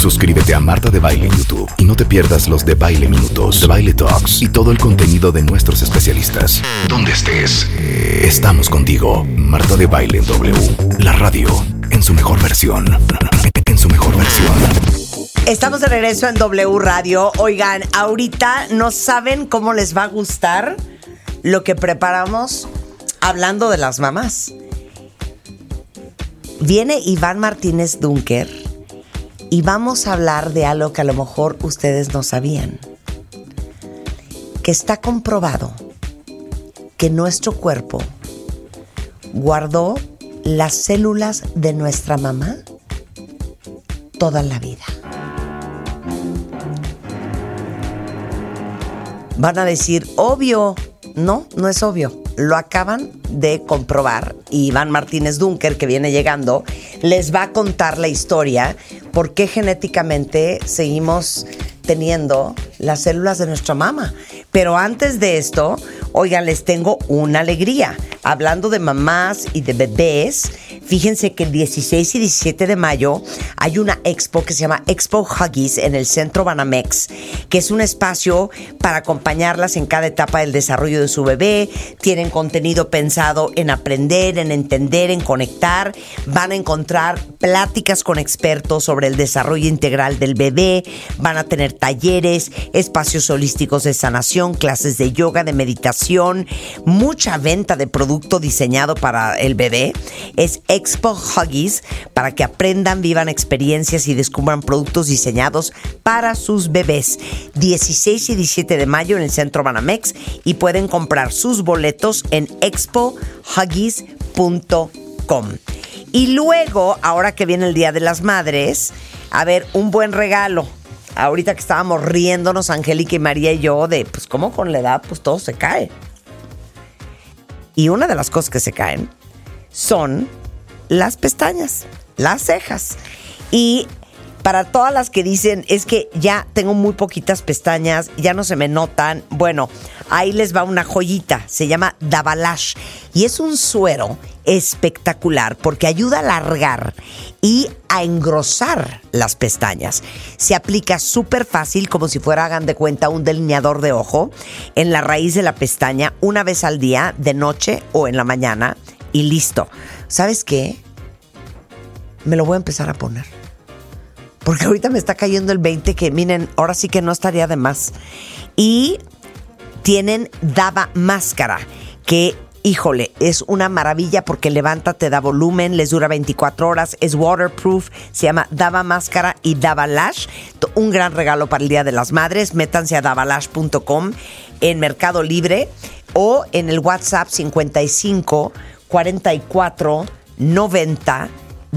Suscríbete a Marta de Baile en YouTube y no te pierdas los de Baile Minutos, de Baile Talks y todo el contenido de nuestros especialistas. Donde estés, estamos contigo. Marta de Baile en W, la radio en su mejor versión. En su mejor versión. Estamos de regreso en W Radio. Oigan, ahorita no saben cómo les va a gustar lo que preparamos hablando de las mamás. Viene Iván Martínez Dunker y vamos a hablar de algo que a lo mejor ustedes no sabían. Que está comprobado que nuestro cuerpo guardó las células de nuestra mamá toda la vida. Van a decir, obvio. No, no es obvio. Lo acaban de comprobar. Y Iván Martínez Dunker, que viene llegando, les va a contar la historia por qué genéticamente seguimos teniendo las células de nuestra mamá. Pero antes de esto, oigan, les tengo una alegría. Hablando de mamás y de bebés, fíjense que el 16 y 17 de mayo hay una expo que se llama Expo Huggies en el Centro Banamex, que es un espacio para acompañarlas en cada etapa del desarrollo de su bebé. Tienen contenido pensado en aprender, en entender, en conectar. Van a encontrar pláticas con expertos sobre el desarrollo integral del bebé. Van a tener talleres, espacios holísticos de sanación, clases de yoga, de meditación, mucha venta de producto diseñado para el bebé. Es Expo Huggies para que aprendan, vivan experiencias y descubran productos diseñados para sus bebés. 16 y 17 de mayo en el Centro Banamex y pueden comprar sus boletos en expohuggies.com. Y luego, ahora que viene el Día de las Madres, a ver, un buen regalo. Ahorita que estábamos riéndonos, Angélica y María y yo, de pues cómo con la edad pues todo se cae. Y una de las cosas que se caen son las pestañas, las cejas. Y para todas las que dicen, es que ya tengo muy poquitas pestañas, ya no se me notan, bueno, ahí les va una joyita, se llama Davalash. Y es un suero espectacular porque ayuda a alargar y a engrosar las pestañas. Se aplica súper fácil, como si fuera, hagan de cuenta, un delineador de ojo en la raíz de la pestaña, una vez al día, de noche o en la mañana, y listo. ¿Sabes qué? Me lo voy a empezar a poner. Porque ahorita me está cayendo el 20 que, miren, ahora sí que no estaría de más. Y tienen Dava Máscara, que, híjole, es una maravilla porque levanta, te da volumen, les dura 24 horas, es waterproof, se llama Dava Máscara y Davalash. Un gran regalo para el Día de las Madres. Métanse a davalash.com en Mercado Libre o en el WhatsApp 55 44 90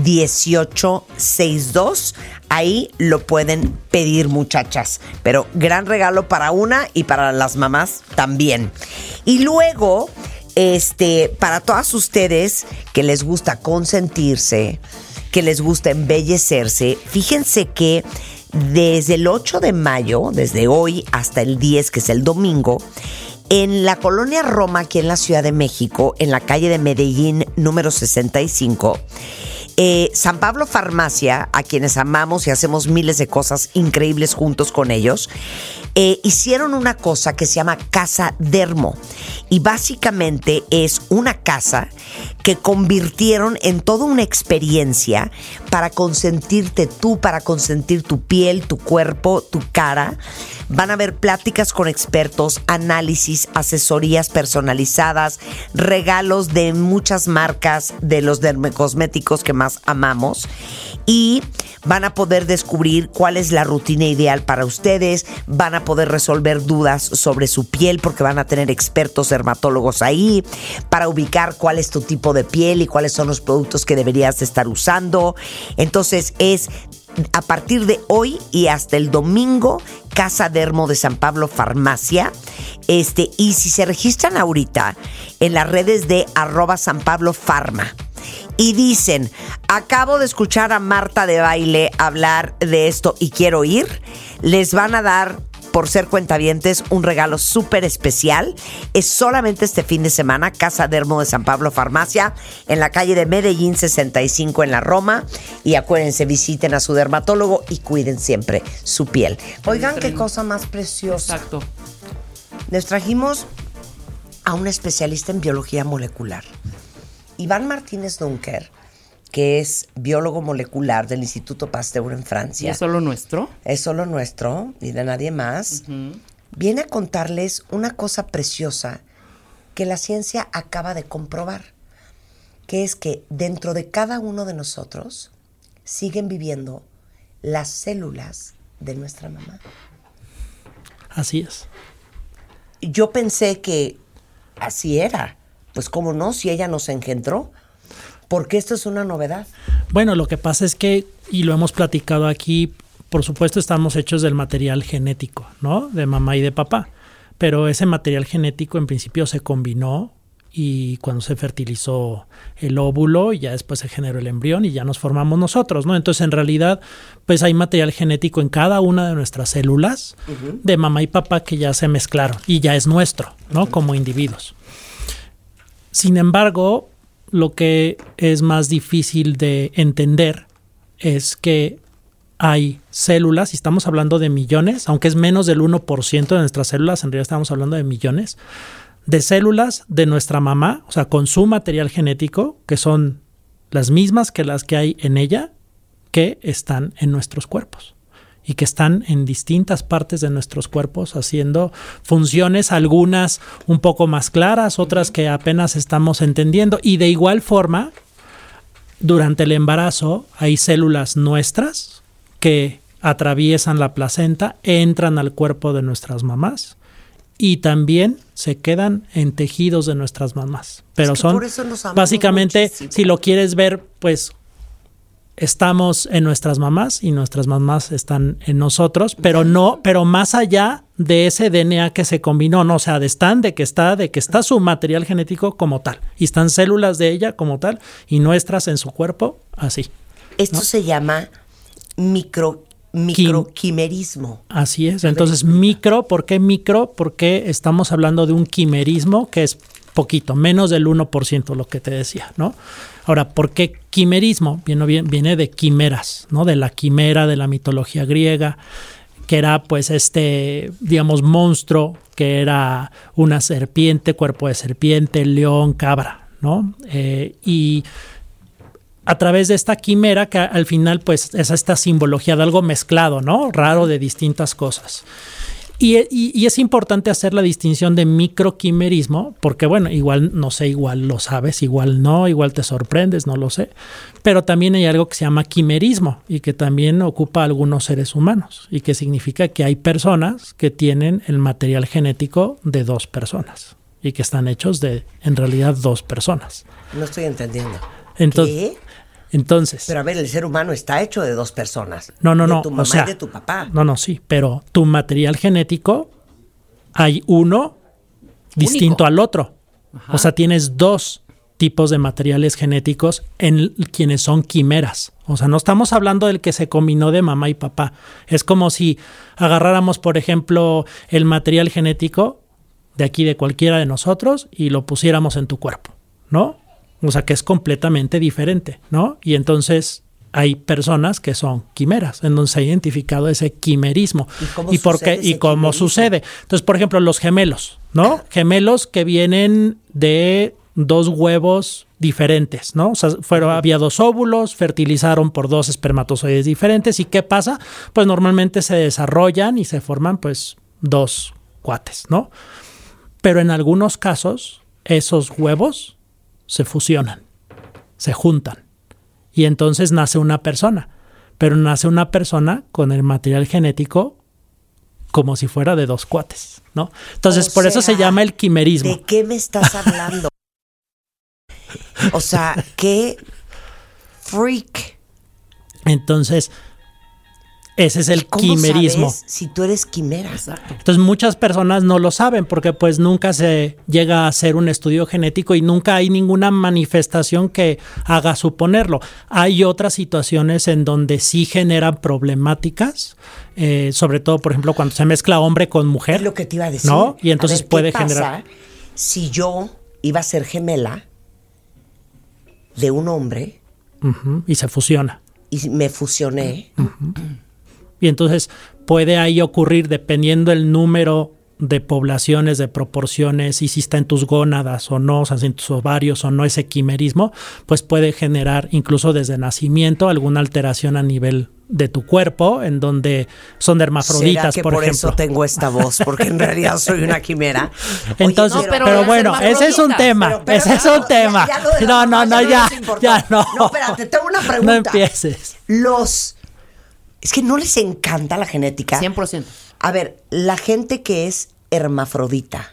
1862. Ahí lo pueden pedir, muchachas. Pero gran regalo para una y para las mamás también. Y luego, para todas ustedes que les gusta consentirse, que les gusta embellecerse, fíjense que desde el 8 de mayo, desde hoy hasta el 10, que es el domingo, en la colonia Roma, aquí en la Ciudad de México, en la calle de Medellín, número 65, San Pablo Farmacia, a quienes amamos y hacemos miles de cosas increíbles juntos con ellos, hicieron una cosa que se llama Casa Dermo. Y básicamente es una casa que convirtieron en toda una experiencia para consentirte tú, para consentir tu piel, tu cuerpo, tu cara. Van a haber pláticas con expertos, análisis, asesorías personalizadas, regalos de muchas marcas de los dermocosméticos que más amamos. Y van a poder descubrir cuál es la rutina ideal para ustedes, van a poder resolver dudas sobre su piel porque van a tener expertos dermatólogos ahí para ubicar cuál es tu tipo de piel y cuáles son los productos que deberías de estar usando. Entonces es a partir de hoy y hasta el domingo, Casa Dermo de San Pablo Farmacia. Y si se registran ahorita en las redes de @SanPabloFarma y dicen, acabo de escuchar a Marta de Baile hablar de esto y quiero ir, les van a dar por ser cuentavientes, un regalo súper especial. Es solamente este fin de semana, Casa Dermo de San Pablo Farmacia, en la calle de Medellín 65 en la Roma. Y acuérdense, visiten a su dermatólogo y cuiden siempre su piel. Oigan, qué cosa más preciosa. Exacto. Les trajimos a un especialista en biología molecular. Iván Martínez Dunker, que es biólogo molecular del Instituto Pasteur en Francia. ¿Y es solo nuestro? Es solo nuestro y de nadie más. Viene a contarles una cosa preciosa que la ciencia acaba de comprobar, que es que dentro de cada uno de nosotros siguen viviendo las células de nuestra mamá. Así es. Yo pensé que así era. Pues cómo no, si ella nos engendró. Porque esto es una novedad. Bueno, lo que pasa es que, y lo hemos platicado aquí, por supuesto estamos hechos del material genético, ¿no? De mamá y de papá. Pero ese material genético en principio se combinó y cuando se fertilizó el óvulo y ya después se generó el embrión y ya nos formamos nosotros, ¿no? Entonces en realidad pues hay material genético en cada una de nuestras células de mamá y papá que ya se mezclaron y ya es nuestro, ¿no? Como individuos. Sin embargo, lo que es más difícil de entender es que hay células, y estamos hablando de millones, aunque es menos del 1% de nuestras células, en realidad estamos hablando de millones, de células de nuestra mamá, o sea, con su material genético, que son las mismas que las que hay en ella, que están en nuestros cuerpos y que están en distintas partes de nuestros cuerpos haciendo funciones, algunas un poco más claras, otras que apenas estamos entendiendo. Y de igual forma, durante el embarazo hay células nuestras que atraviesan la placenta, entran al cuerpo de nuestras mamás y también se quedan en tejidos de nuestras mamás. Pero es que son por eso nos amamos básicamente, muchísimo. si lo quieres ver, pues estamos en nuestras mamás y nuestras mamás están en nosotros, pero no, pero más allá de ese DNA que se combinó, no, o sea, de que está su material genético como tal y están células de ella como tal y nuestras en su cuerpo así. Esto ¿no? se llama microquimerismo. Así es. Entonces, micro, ¿por qué micro? Porque estamos hablando de un quimerismo que es poquito, menos del 1%, lo que te decía, ¿no? Ahora, ¿por qué quimerismo? Viene de quimeras, ¿no? De la quimera de la mitología griega, que era pues digamos, monstruo, que era una serpiente, cuerpo de serpiente, león, cabra, ¿no? Y a través de esta quimera, que al final pues es esta simbología de algo mezclado, ¿no? Raro, de distintas cosas. Y es importante hacer la distinción de microquimerismo, porque bueno, igual, no sé, igual lo sabes, igual no, igual te sorprendes, no lo sé. Pero también hay algo que se llama quimerismo y que también ocupa a algunos seres humanos y que significa que hay personas que tienen el material genético de dos personas y que están hechos de, en realidad, dos personas. No estoy entendiendo. Entonces, ¿Qué? Entonces, pero a ver, el ser humano está hecho de dos personas. No. De tu mamá o sea, y de tu papá. No, sí, pero tu material genético hay uno distinto al otro. Ajá. O sea, tienes dos tipos de materiales genéticos en quienes son quimeras. O sea, no estamos hablando del que se combinó de mamá y papá. Es como si agarráramos, por ejemplo, el material genético de aquí de cualquiera de nosotros y lo pusiéramos en tu cuerpo, ¿no? O sea, que es completamente diferente, ¿no? Y entonces hay personas que son quimeras, en donde se ha identificado ese quimerismo. ¿Y cómo sucede? Entonces, por ejemplo, los gemelos, ¿no? Gemelos que vienen de dos huevos diferentes, ¿no? O sea, había dos óvulos, fertilizaron por dos espermatozoides diferentes. ¿Y qué pasa? Pues normalmente se desarrollan y se forman, pues, dos cuates, ¿no? Pero en algunos casos, esos huevos se fusionan, se juntan y entonces nace una persona, pero nace una persona con el material genético como si fuera de dos cuates, ¿no? Entonces, por eso se llama el quimerismo. ¿De qué me estás hablando? O sea, qué freak. Entonces, Ese es el ¿Cómo quimerismo. sabes si tú eres quimera? Exacto. Entonces muchas personas no lo saben porque pues nunca se llega a hacer un estudio genético y nunca hay ninguna manifestación que haga suponerlo. Hay otras situaciones en donde sí generan problemáticas, sobre todo, por ejemplo, cuando se mezcla hombre con mujer. Es lo que te iba a decir. ¿No? Y entonces A ver, puede ¿qué pasa generar... si yo iba a ser gemela de un hombre Ujú, y se fusiona. y me fusioné? Y entonces puede ahí ocurrir, dependiendo el número de poblaciones, de proporciones, y si está en tus gónadas o no, o sea, si en tus ovarios o no, ese quimerismo, pues puede generar incluso desde nacimiento alguna alteración a nivel de tu cuerpo, en donde son hermafroditas, ¿Será que por ejemplo. eso tengo esta voz? Porque en realidad soy una quimera. Entonces, no, pero pero las bueno, ese es un hermafroditas. tema, ese es un tema. Ya no. No, espérate, tengo una pregunta. No empieces. Es que no les encanta la genética. 100%. A ver, la gente que es hermafrodita,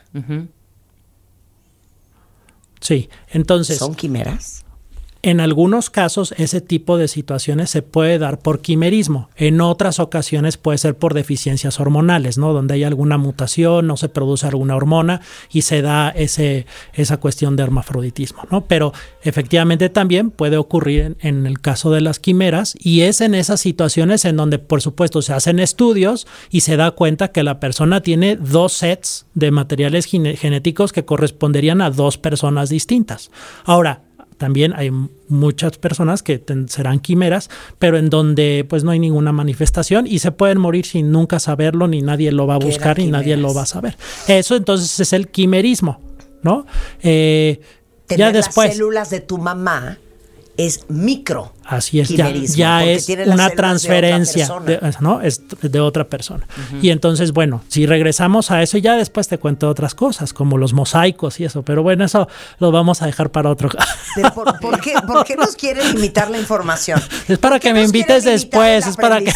Sí, entonces... ¿son quimeras? En algunos casos, ese tipo de situaciones se puede dar por quimerismo. En otras ocasiones puede ser por deficiencias hormonales, ¿no? Donde hay alguna mutación, no se produce alguna hormona y se da esa cuestión de hermafroditismo, ¿no? Pero efectivamente también puede ocurrir en el caso de las quimeras, y es en esas situaciones en donde, por supuesto, se hacen estudios y se da cuenta que la persona tiene 2 sets de materiales genéticos que corresponderían a 2 personas distintas. Ahora, también hay muchas personas que serán quimeras, pero en donde pues no hay ninguna manifestación y se pueden morir sin nunca saberlo, ni nadie lo va a buscar, ni nadie lo va a saber. Eso entonces es el quimerismo, ¿no? Tener ya después, las células de tu mamá es micro. así es, quimerismo, ya porque es tiene las una células transferencia, de otra persona. ¿no? Es de otra persona. Y entonces, bueno, si regresamos a eso, ya después te cuento otras cosas, como los mosaicos y eso, pero bueno, eso lo vamos a dejar para otro. Pero ¿por qué nos quieren limitar la información? Es para que me invites después, es para que...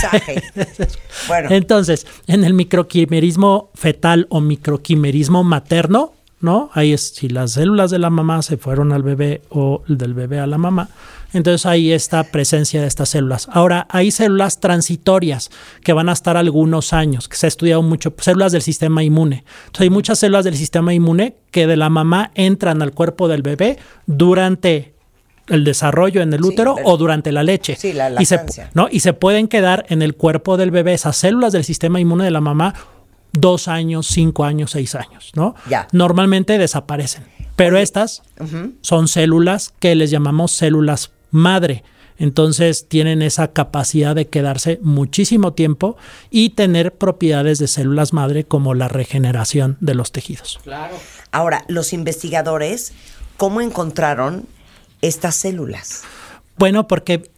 Bueno. Entonces, en el microquimerismo fetal o microquimerismo materno, ¿no? Ahí es si las células de la mamá se fueron al bebé o del bebé a la mamá. Entonces ahí está presencia de estas células. Ahora, hay células transitorias que van a estar algunos años, que se ha estudiado mucho, células del sistema inmune. Entonces hay muchas células del sistema inmune que de la mamá entran al cuerpo del bebé durante el desarrollo en el útero o durante la leche. Sí, la lactancia. Y se pueden quedar en el cuerpo del bebé, esas células del sistema inmune de la mamá, 2 años, 5 años, 6 años, ¿no? Ya. Normalmente desaparecen. Pero estas son células que les llamamos células madre. Entonces tienen esa capacidad de quedarse muchísimo tiempo y tener propiedades de células madre como la regeneración de los tejidos. Claro. Ahora, los investigadores, ¿cómo encontraron estas células? Bueno, porque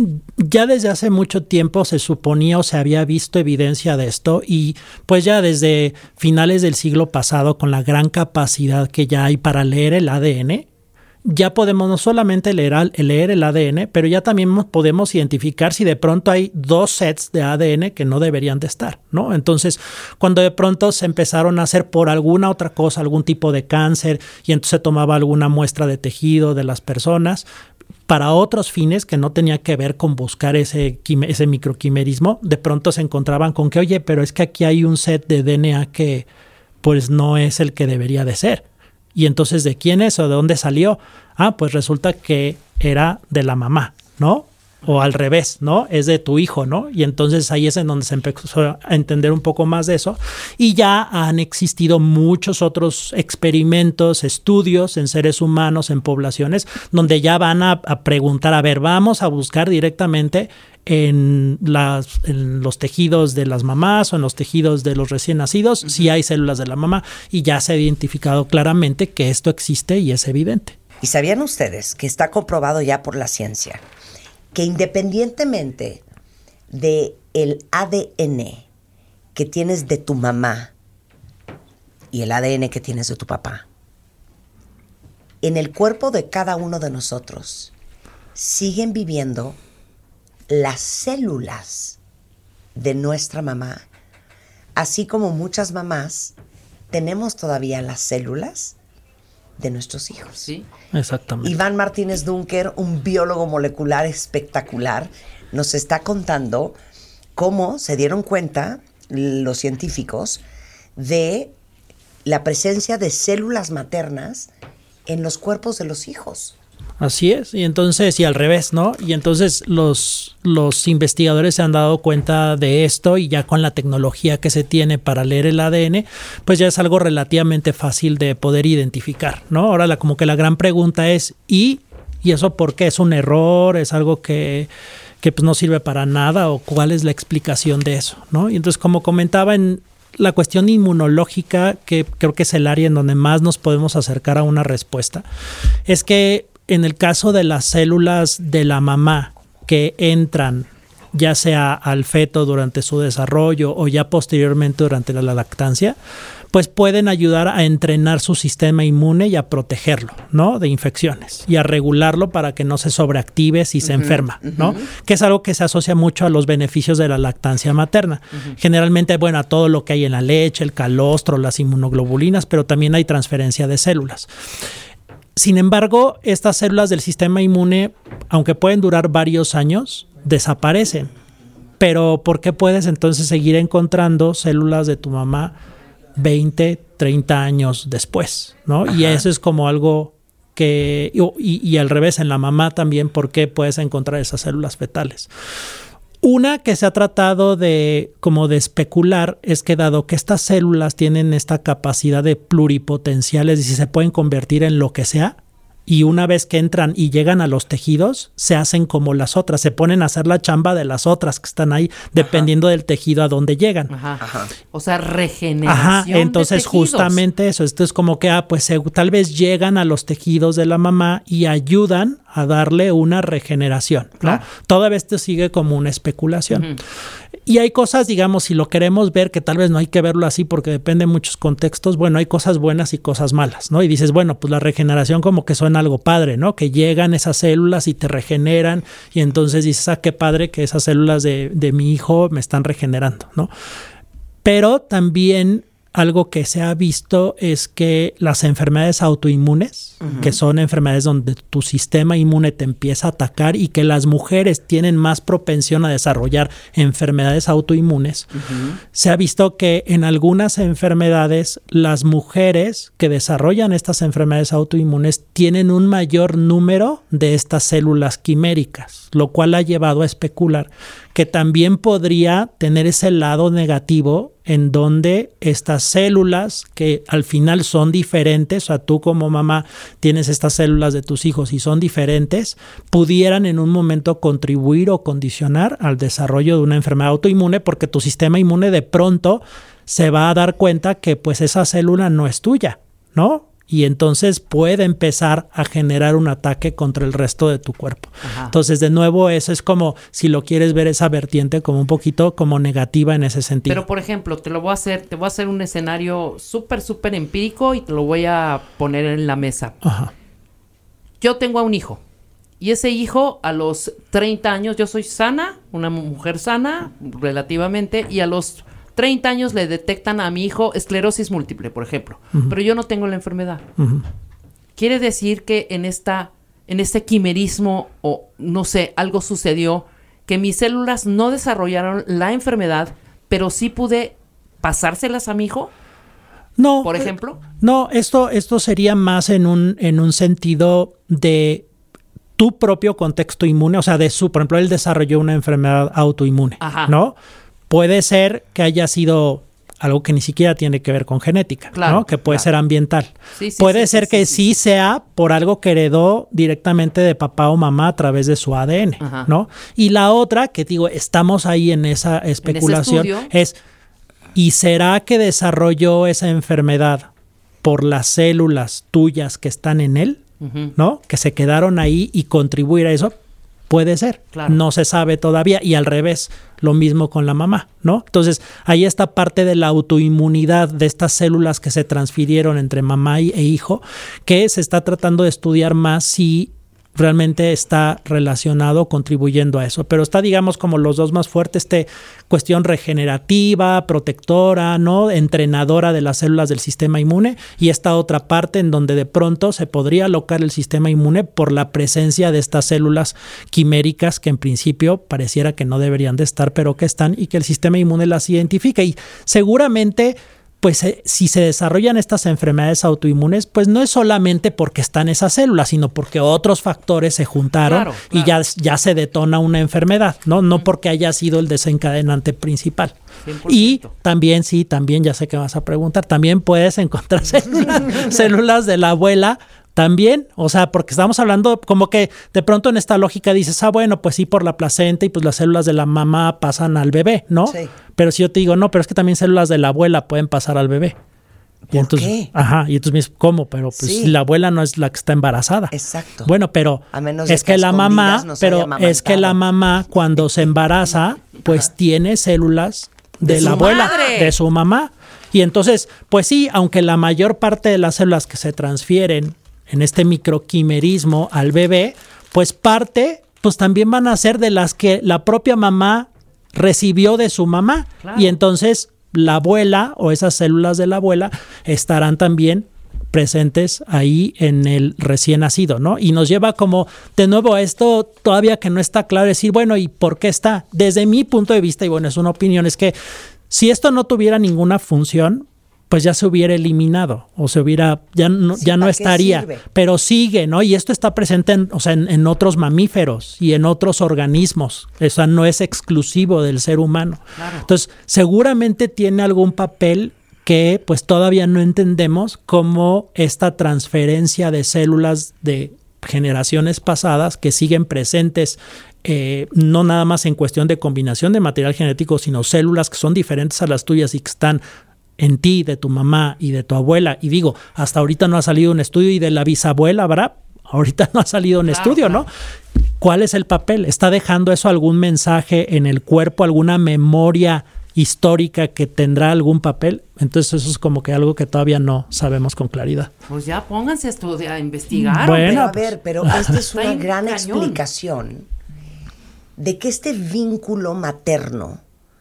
ya desde hace mucho tiempo se suponía o se había visto evidencia de esto, y pues ya desde finales del siglo pasado, con la gran capacidad que ya hay para leer el ADN, ya podemos no solamente leer el ADN, pero ya también podemos identificar si de pronto hay 2 sets de ADN que no deberían de estar, ¿no? Entonces, cuando de pronto se empezaron a hacer por alguna otra cosa, algún tipo de cáncer, y entonces se tomaba alguna muestra de tejido de las personas, para otros fines que no tenía que ver con buscar ese microquimerismo, de pronto se encontraban con que, oye, pero es que aquí hay un set de DNA que pues no es el que debería de ser. Y entonces, ¿de quién es o de dónde salió? Ah, pues resulta que era de la mamá, ¿no? O al revés, ¿no? Es de tu hijo, ¿no? Y entonces ahí es en donde se empezó a entender un poco más de eso. Y ya han existido muchos otros experimentos, estudios en seres humanos, en poblaciones, donde ya van a preguntar, a ver, vamos a buscar directamente en los tejidos de las mamás o en los tejidos de los recién nacidos, si hay células de la mamá, y ya se ha identificado claramente que esto existe y es evidente. ¿Y sabían ustedes que está comprobado ya por la ciencia que independientemente de el ADN que tienes de tu mamá y el ADN que tienes de tu papá, en el cuerpo de cada uno de nosotros siguen viviendo las células de nuestra mamá, así como muchas mamás tenemos todavía las células de nuestros hijos? Sí. Exactamente. Iván Martínez Dunker, un biólogo molecular espectacular, nos está contando cómo se dieron cuenta los científicos de la presencia de células maternas en los cuerpos de los hijos. Así es, y entonces, y al revés, ¿no? Y entonces los investigadores se han dado cuenta de esto y ya con la tecnología que se tiene para leer el ADN, pues ya es algo relativamente fácil de poder identificar, ¿no? Ahora como que la gran pregunta es, ¿y eso por qué? ¿Es un error? ¿Es algo que pues no sirve para nada? ¿O cuál es la explicación de eso, ¿no? Y entonces, como comentaba, en la cuestión inmunológica, que creo que es el área en donde más nos podemos acercar a una respuesta, es que en el caso de las células de la mamá que entran ya sea al feto durante su desarrollo o ya posteriormente durante la lactancia, pues pueden ayudar a entrenar su sistema inmune y a protegerlo, ¿no? De infecciones y a regularlo para que no se sobreactive si se enferma, ¿no? Que es algo que se asocia mucho a los beneficios de la lactancia materna. Generalmente, bueno, a todo lo que hay en la leche, el calostro, las inmunoglobulinas, pero también hay transferencia de células. Sin embargo, estas células del sistema inmune, aunque pueden durar varios años, desaparecen. Pero ¿por qué puedes entonces seguir encontrando células de tu mamá 20, 30 años después, ¿no? Y eso es como algo que... Y al revés, en la mamá también, ¿por qué puedes encontrar esas células fetales? Una que se ha tratado de especular es que dado que estas células tienen esta capacidad de pluripotencial, es decir, se pueden convertir en lo que sea, y una vez que entran y llegan a los tejidos, se hacen como las otras, se ponen a hacer la chamba de las otras que están ahí, dependiendo del tejido a donde llegan. O sea, regeneración. Entonces de tejidos. Justamente eso, esto es como que pues tal vez llegan a los tejidos de la mamá y ayudan a darle una regeneración, ¿no? Claro. Todavía esto sigue como una especulación. Y hay cosas, digamos, si lo queremos ver, que tal vez no hay que verlo así porque depende de muchos contextos, bueno, hay cosas buenas y cosas malas, ¿no? Y dices, bueno, pues la regeneración como que suena algo padre, ¿no? Que llegan esas células y te regeneran y entonces dices, qué padre que esas células de mi hijo me están regenerando, ¿no? Pero también algo que se ha visto es que las enfermedades autoinmunes, que son enfermedades donde tu sistema inmune te empieza a atacar y que las mujeres tienen más propensión a desarrollar enfermedades autoinmunes, se ha visto que en algunas enfermedades las mujeres que desarrollan estas enfermedades autoinmunes tienen un mayor número de estas células quiméricas, lo cual ha llevado a especular que también podría tener ese lado negativo en donde estas células que al final son diferentes, o sea, tú como mamá tienes estas células de tus hijos y son diferentes, pudieran en un momento contribuir o condicionar al desarrollo de una enfermedad autoinmune porque tu sistema inmune de pronto se va a dar cuenta que pues esa célula no es tuya, ¿no? Y entonces puede empezar a generar un ataque contra el resto de tu cuerpo. Entonces, de nuevo, eso es como, si lo quieres ver, esa vertiente como un poquito como negativa en ese sentido. Pero, por ejemplo, te voy a hacer un escenario súper empírico y te lo voy a poner en la mesa. Yo tengo a un hijo y ese hijo a los 30 años, yo soy sana, una mujer sana relativamente, y a los 30 años le detectan a mi hijo esclerosis múltiple, por ejemplo. Pero yo no tengo la enfermedad. Quiere decir que en este quimerismo, o no sé, algo sucedió, que mis células no desarrollaron la enfermedad, pero sí pude pasárselas a mi hijo. No. Por ejemplo. No, esto sería más en un sentido de tu propio contexto inmune, o sea, por ejemplo, él desarrolló una enfermedad autoinmune, ¿no? Puede ser que haya sido algo que ni siquiera tiene que ver con genética, ¿no? Que puede ser ambiental. Puede ser que sí sea por algo que heredó directamente de papá o mamá a través de su ADN, ¿no? Y la otra, que digo, estamos ahí en esa especulación, es, ¿y será que desarrolló esa enfermedad por las células tuyas que están en él, ¿no? Que se quedaron ahí y contribuir a eso? Puede ser, no se sabe todavía, y al revés, lo mismo con la mamá, ¿no? Entonces, ahí está parte de la autoinmunidad de estas células que se transfirieron entre mamá e hijo, que se está tratando de estudiar más si realmente está relacionado, contribuyendo a eso. Pero está, digamos, como los dos más fuertes, cuestión regenerativa, protectora, ¿no? Entrenadora de las células del sistema inmune, y esta otra parte en donde de pronto se podría alocar el sistema inmune por la presencia de estas células quiméricas que en principio pareciera que no deberían de estar, pero que están, y que el sistema inmune las identifica. Y seguramente, pues si se desarrollan estas enfermedades autoinmunes, pues no es solamente porque están esas células, sino porque otros factores se juntaron, y ya se detona una enfermedad, ¿no? No porque haya sido el desencadenante principal. 100%. Y también, ya sé que vas a preguntar, también puedes encontrar células de la abuela también, o sea, porque estamos hablando como que de pronto en esta lógica dices, bueno, pues sí, por la placenta y pues las células de la mamá pasan al bebé, ¿no? Sí. Pero si yo te digo, no, pero es que también células de la abuela pueden pasar al bebé. ¿Por qué? Ajá, y entonces me dices, ¿cómo? Pero pues sí, la abuela no es la que está embarazada. Exacto. Bueno, pero es que la mamá, la mamá cuando se embaraza, pues tiene células de la abuela, de su mamá. Y entonces, pues sí, aunque la mayor parte de las células que se transfieren en este microquimerismo al bebé, pues también van a ser de las que la propia mamá recibió de su mamá. Claro. Y entonces la abuela o esas células de la abuela estarán también presentes ahí en el recién nacido, ¿no? Y nos lleva como de nuevo a esto todavía que no está claro, decir, bueno, ¿y por qué está? Desde mi punto de vista, y bueno, es una opinión, es que si esto no tuviera ninguna función, pues ya se hubiera eliminado, o ya no estaría, pero sigue, ¿no? Y esto está presente en otros mamíferos y en otros organismos, o sea, no es exclusivo del ser humano. Claro. Entonces, seguramente tiene algún papel que pues todavía no entendemos, como esta transferencia de células de generaciones pasadas que siguen presentes, no nada más en cuestión de combinación de material genético, sino células que son diferentes a las tuyas y que están en ti, de tu mamá y de tu abuela. Y digo, hasta ahorita no ha salido un estudio, y de la bisabuela, ¿verdad? Ahorita no ha salido un estudio, ¿no? ¿Cuál es el papel? ¿Está dejando eso algún mensaje en el cuerpo, alguna memoria histórica que tendrá algún papel? Entonces eso es como que algo que todavía no sabemos con claridad. Pues ya pónganse a investigar. Bueno, pero esta es una gran explicación de que este vínculo materno,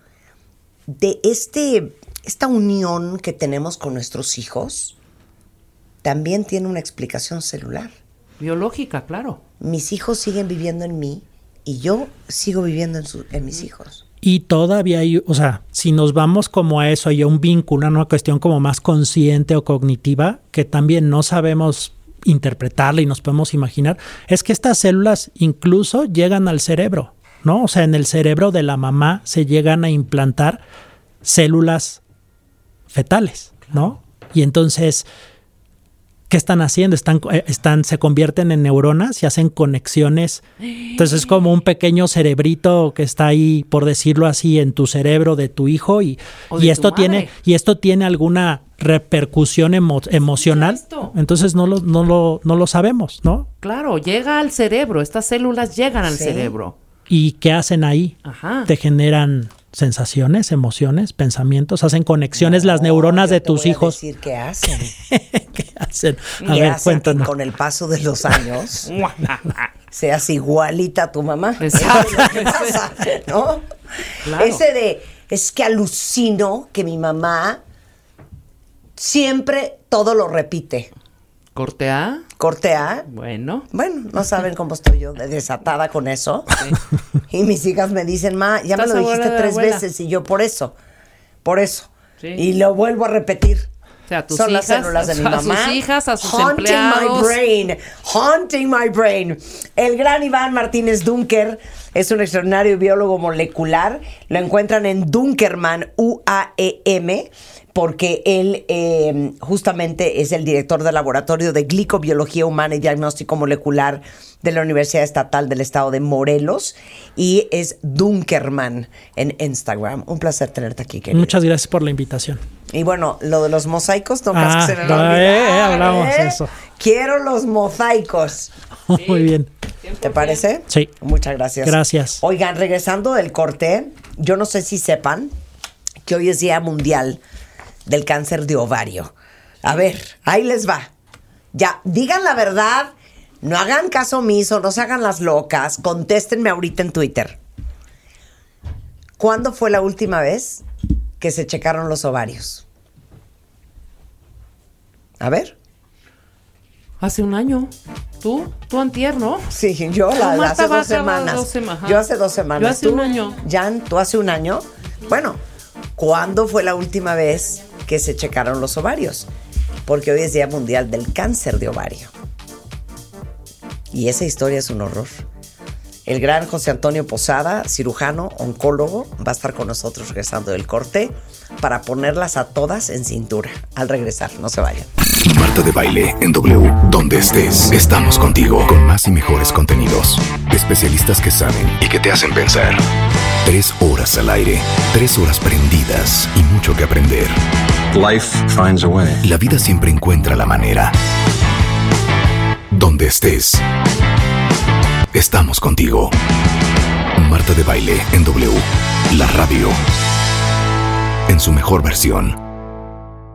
de esta unión que tenemos con nuestros hijos, también tiene una explicación celular. Biológica, claro. Mis hijos siguen viviendo en mí y yo sigo viviendo en mis hijos. Y todavía hay, o sea, si nos vamos como a eso, hay un vínculo, una cuestión como más consciente o cognitiva, que también no sabemos interpretarla y nos podemos imaginar, es que estas células incluso llegan al cerebro, ¿no? O sea, en el cerebro de la mamá se llegan a implantar células fetales, ¿no? Y entonces, ¿qué están haciendo? Se convierten en neuronas y hacen conexiones. Entonces es como un pequeño cerebrito que está ahí, por decirlo así, en tu cerebro de tu hijo, y esto tiene alguna repercusión emocional. Entonces no lo sabemos, ¿no? Claro, llega al cerebro, estas células llegan al cerebro. ¿Y qué hacen ahí? Ajá. Te generan sensaciones, emociones, pensamientos, hacen conexiones las neuronas de tus hijos. Decir qué hacen. ¿Qué hacen? A ver, cuéntanos. Que con el paso de los años seas igualita a tu mamá. Exacto. ¿No? Claro. Es que alucino que mi mamá siempre todo lo repite. ¿Corte A? Bueno, no saben cómo estoy yo de desatada con eso. Sí. Y mis hijas me dicen, ya me lo dijiste 3 veces, y yo por eso. Sí. Y lo vuelvo a repetir. O sea, son las células de mi mamá. A sus hijas, a sus empleados. Haunting my brain. El gran Iván Martínez Dunker es un extraordinario biólogo molecular. Lo encuentran en Dunkerman, UAEM, porque él justamente es el director del Laboratorio de Glicobiología Humana y Diagnóstico Molecular de la Universidad Estatal del Estado de Morelos, y es Dunkerman en Instagram. Un placer tenerte aquí, querido. Muchas gracias por la invitación. Y bueno, lo de los mosaicos, no creas que se me va a olvidar. Hablamos eso. Quiero los mosaicos. Sí. Muy bien. ¿Te parece? Sí. Muchas gracias. Gracias. Oigan, regresando del corte, yo no sé si sepan que hoy es Día Mundial del Cáncer de Ovario. A ver, ahí les va. Ya, digan la verdad, No hagan caso omiso, no se hagan las locas. Contéstenme ahorita en Twitter. ¿Cuándo fue la última vez que se checaron los ovarios? A ver. Hace un año. Tú antier, ¿no? Sí, yo hace 2 semanas. Yo hace 2 semanas. Yo hace un año. Jan, ¿tú hace un año? Bueno, ¿cuándo fue la última vez que se checaron los ovarios? Porque hoy es Día Mundial del Cáncer de Ovario. Y esa historia es un horror. El gran José Antonio Posada, cirujano, oncólogo, va a estar con nosotros regresando del corte para ponerlas a todas en cintura. Al regresar, no se vayan. Marta de Baile en W. Donde estés, estamos contigo con más y mejores contenidos. Especialistas que saben y que te hacen pensar. 3 horas al aire, 3 horas prendidas y mucho que aprender. Life finds a way. La vida siempre encuentra la manera. Donde estés, estamos contigo. Marta de Baile en W. La radio. En su mejor versión.